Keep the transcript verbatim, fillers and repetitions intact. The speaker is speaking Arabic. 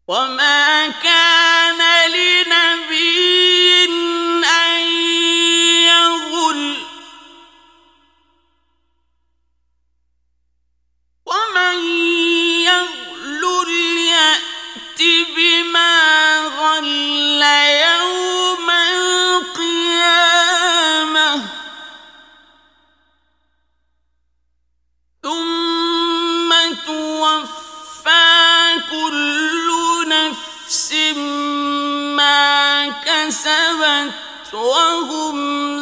وما كان لنبي أن يغل ومن يغلل يأت بما غل يوم القيامة ثم توفى كل نفس ما كسبت وهم